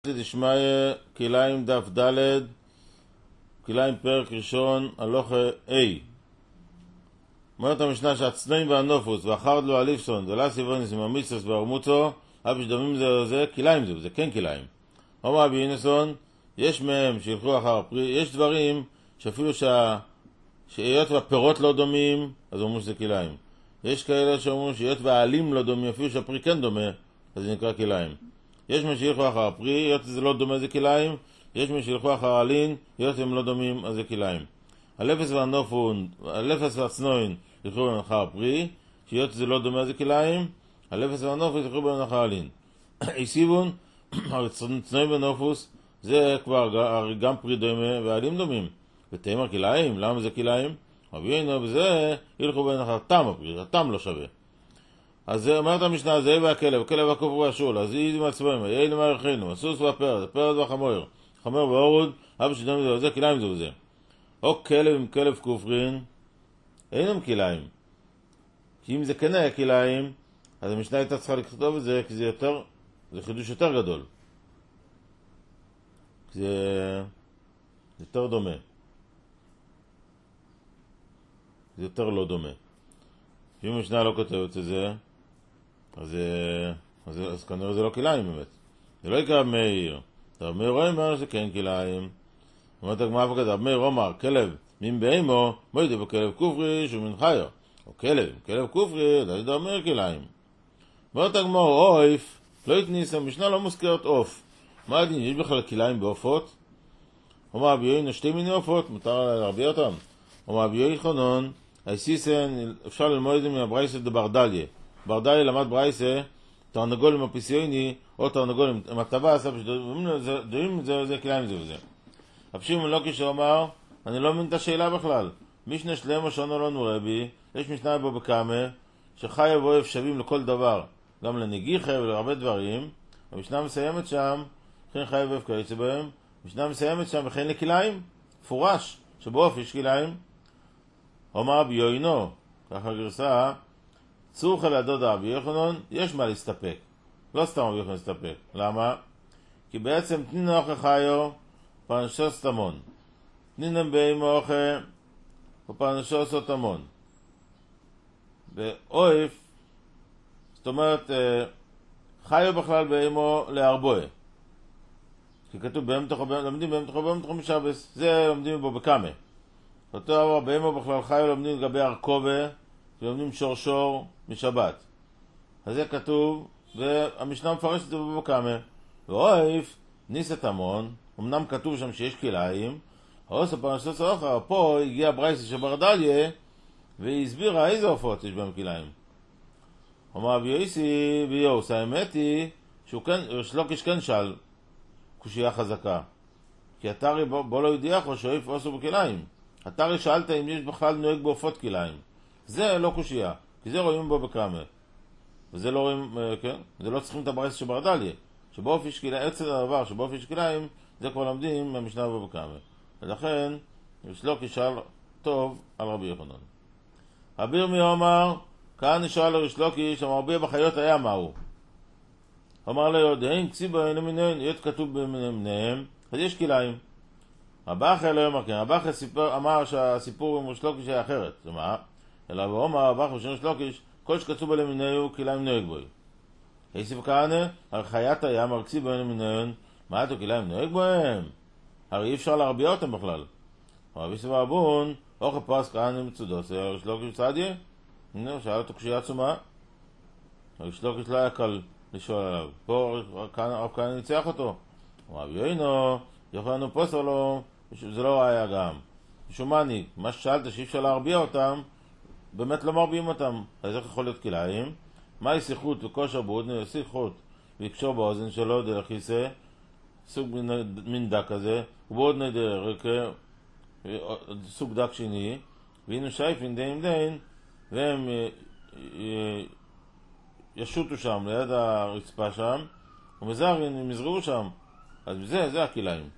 דשמיא, כליים דף ד', כליים פרק ראשון, הלכה A. אומרת המשנה שהצנועים והנופוס ואחרד לו הליפסון ולא סיבוניס עם המיסוס והרמוצו אף שדומים זה כליים זה כן כליים. אומר רבי ינסון, יש מהם שילכו אחר הפרי, יש דברים שאפילו שהיות והפירות לא דומים אז אומרים שזה כליים. יש כאלה שאומרים שהיות והעלים לא דומים אפילו שהפרי כן דומה אז זה נקרא כליים. יש מהם שילכו אחר הפרי, היות זה לא דומה זה כליים. יש מהם שילכו אחר העלין, היות הם לא דומים אז זה כליים. הלפס והנופון, הלפס והצנוין ילכו אחר הפרי, שהיות זה לא דומה זה כליים. הלפס והנופוס ילכו בין אחר העלין. איסיבון, הצנוין והנופוס זה כבר גם פרי דומה והעלים דומים. ותאמר כליים, למה זה כליים? רבי ינו בזה ילכו בין אחר תם הפרי, התם לא שווה. אז זה אומרת המשנה, זה והכלב, הכלב והכופר והשול, אז יהיה מעצבם, יהיה למה ירחינו, הסוס והפרד, הפרד והחמור, חמור והאורוד, אבא שדם זה וזה, כליים זה וזה. או כלב עם כלב כופרין, אינם כליים. כי אם זה כן היה כליים, אז המשנה הייתה צריכה לכתוב את זה, כי זה חידוש יותר גדול. כי זה יותר דומה. זה יותר לא דומה. אם המשנה לא כותבת את זה, אז כנראה זה לא כליים באמת. זה לא יקרא מאיר. רב מאיר אומר שכן כליים. אומרת הגמרא כזה, רב מאיר אומר, כלב מן בהמו, מוידה בכלב כופרי שהוא מן חיו. או כלב כופרי, זה אומר כליים. אומרת הגמרא, אויף, לא התניס, המשנה לא מוזכרת עוף. מה הדין, יש בכלל כליים בעופות? אומר רבי יוין, שתי מיני עופות, מותר להרביע אותם. אומר רבי יוין חנון, היסיסן, אפשר ללמוד את זה מהברייסה דברדליה. ברדליה למד ברייסה, תרנגול עם הפיסיוני, או תרנגול עם הטבס, דומים זה כליים זה וזה. הפשימון לא כשאומר, אני לא מבין את השאלה בכלל. משנה שלמה שונו לנו רבי, יש משנה בו בקמה, שחיה ואוהב שווים לכל דבר, גם לנגיחה ולהרבה דברים, המשנה מסיימת שם, וכן חיה ואוהב כיוצא בהם, המשנה מסיימת שם, וכן לכליים, פורש, שבאוף יש כליים. אומר רבי יוינו, ככה גרסה, צורך לידו דרבי יוחנן, יש מה להסתפק. לא סתם רבי יוחנן להסתפק. למה? כי בעצם תנינו אוכל חיו, פרנשו סתמון. תנינם באימו אוכל, ופרנשו סתמון. ואויף, זאת אומרת, חיו בכלל באימו להרבוה. כי כתוב לומדים בהם תוכו משבס. זה לומדים בו בקמה. אותו דבר, באימו בכלל חיו לומדים לגבי ארכובה, ולומדים שורשור משבת. אז זה כתוב, והמשנה מפרש את זה בבקמה. ואויף, ניסת המון, אמנם כתוב שם שיש כליים, העושה פרנשת סוחה, פה הגיע ברייסה שברדליה, והיא הסבירה איזה עופות יש בהם כליים. אומר אבי יויסי ויוס, האמת היא, שלוקיש כן שאל, קושייה חזקה. כי התרי בו לא ידיח או שאויף עושו בכליים. התרי שאלת אם יש בכלל נוהג בעופות כליים. זה לא קושייה, כי זה רואים בו בקמה. וזה לא רואים, כן? זה לא צריכים את הברייסה שברדליה. שבאוף יש כליים, עצת הדבר שבאוף יש כליים, זה כבר לומדים מהמשנה בו בקמה. ולכן, יש לו כשאל טוב על רבי יוחנן. רבי ירמי אומר, כאן נשאל לו יש לו אמר רבי בחיות היה מהו. אמר לו יודעים, כסיבו אין מינוין, להיות כתוב במניהם, אז יש כליים. רבחי לא אמר כן, רבחי אמר שהסיפור עם שלוקיש היה אחרת. זה מה? אלא ואומר רבחי ושם שלוקיש, כל שכתוב בלמיניהו כליים נוהג בוי. היסיב כהנה, על חיית הים, על כסיבו אין מינוין, מה אתו כליים נוהג בוהם? הרי אי אפשר להרביע אותם בכלל. רבי סבא אבון, אוכל פרס כהנה מצודות, זה שלוקיש צדיה? הנה, שאל אותו קשייה עצומה. שלוקיש לא היה קל לשאול עליו. פה רב כהנה ניצח אותו. רבי יוינו, יכול לנו פוסר לו, זה לא היה גם. שומעני, מה ששאלת שאי אפשר להרביע אותם, באמת לא מרביעים אותם. אז איך יכול להיות כליים? מהי שיחות וכושר בעודנה? שיחות ויקשור באוזן שלו דרך כיסא, סוג מין דק כזה, ובעוד נדר, סוג דק שני, והנה שייפין דין דין, והם ישוטו שם ליד הרצפה שם, ומזרין הם יזרעו שם. אז זה הכליים.